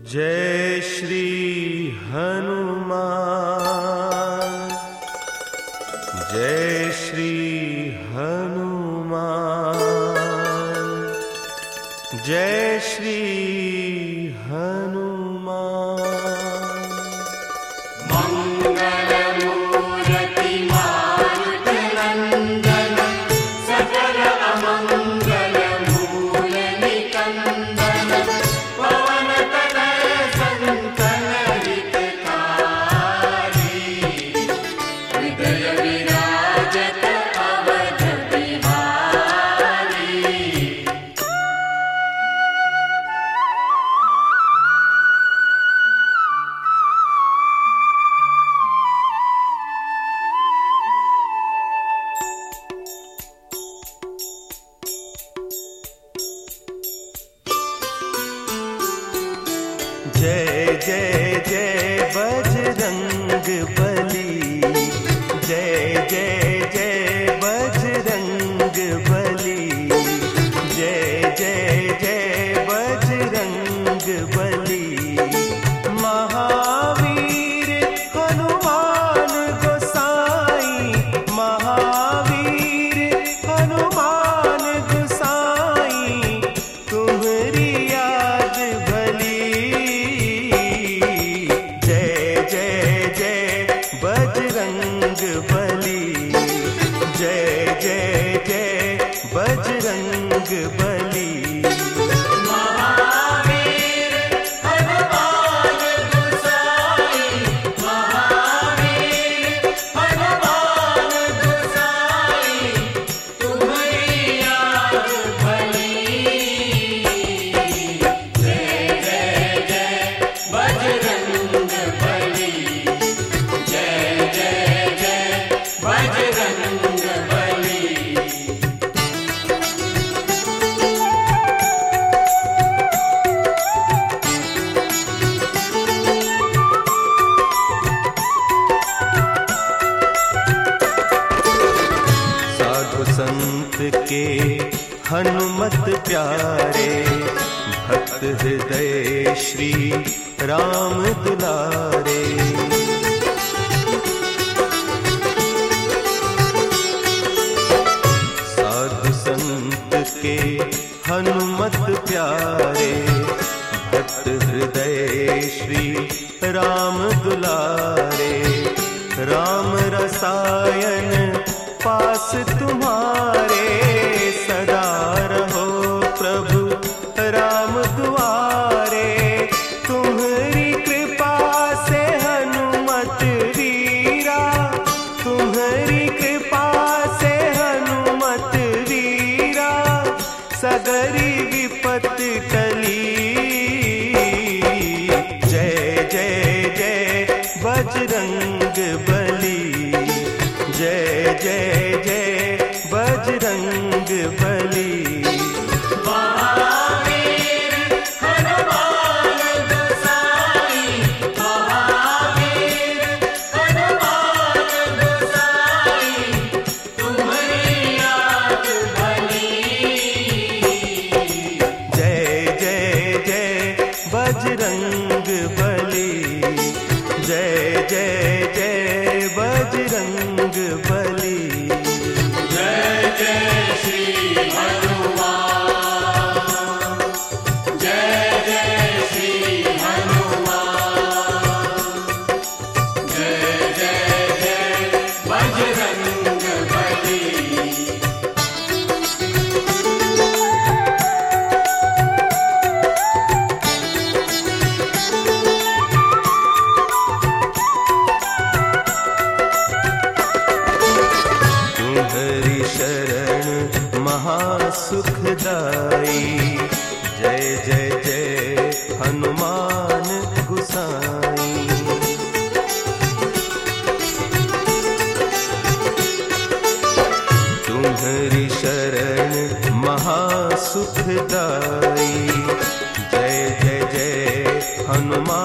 जय श्री हनुमान, जय श्री हनुमान, जय श्री हनुमान। मंगलमूर्ति मारुतनंदन, सकल अमंगल मूल निकंदन, पवन तनय संतन हितकारी, हृदय विराजत अवध बिहारी। जय जय जय बजरंग बली, जय जय जय बजरंग बली, जय जय जय बजरंग बली। महावीर हनुमान गोसाई, महावीर हनुमान गोसाई, तुम्हारी याद भली। जय जय जय बजरंग बली, जय जय जय बजरंग बली। महावीर हनुमान गोसाई, महावीर हनुमान गोसाई, तुम्हारी याद भली। जय जय जय बजरंग बली, जय जय जय बजरंग बली। साधु संत के हनुमत प्यारे, भक्त हृदय श्री राम दुलारे। साधु संत के हनुमत प्यारे, भक्त हृदय श्री राम दुलारे। राम रसायन पास तुम्हारे, सदा रहो प्रभु राम दुआरे। तुम्हारी कृपा से हनुमत वीरा, तुम्हारी कृपा से हनुमत वीरा, सगरी विपत टली। जय जय जय बजरंग बली, जय जय जय बजरंग बली। महावीर हनुमान गोसाई, महावीर हनुमान गोसाई, तुम्हारी याद भली। जय जय जय बजरंग बली, जय जय जय बजरंग बली। जय जय श्री हनुमान, जय जय श्री हनुमान, जय जय जय बजरंग बली। तुम्हारी शरण महासुखदाई, जय जय जय हनुमान गोसाई। तुम्हारी शरण महासुखदाई, जय जय जय हनुमान